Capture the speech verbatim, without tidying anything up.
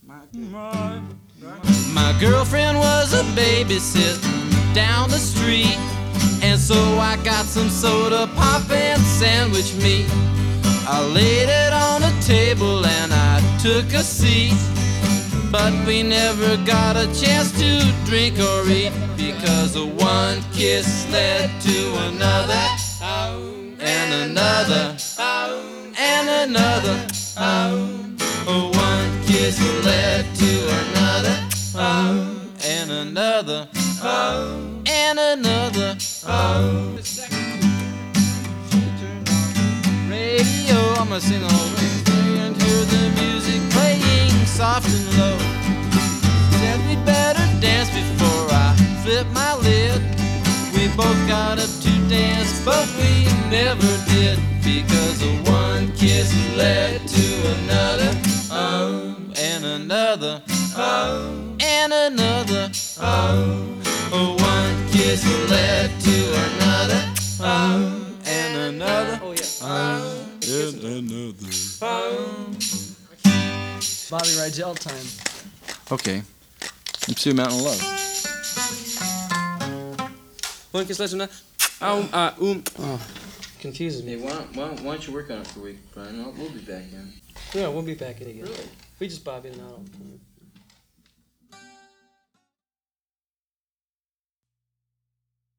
My girlfriend was a babysitter down the street, and so I got some soda pop and sandwich meat. I laid it on the table and I took a seat, but we never got a chance to drink or eat, because one kiss led to another, and another, and another. One kiss led to another, and another, and another. Radio, I'm gonna sing the whole thing and hear the music playing soft and low. Said we'd better dance before I flip my lid. We both got up to dance, but we never did, because one kiss led to another, oh, and another, oh, and another, oh. One kiss led to another, oh, and another, oh, yeah. Oh, and another. Oh. Bobby Rigel time. Okay. Pursuit Mountain Love. One kiss led to another. Um, uh, um. Oh, confuses me. Hey, why, why, why don't you work on it for a week, Brian? We'll be back in. Yeah, we'll be back in again. Really? We just bob in and out all the time.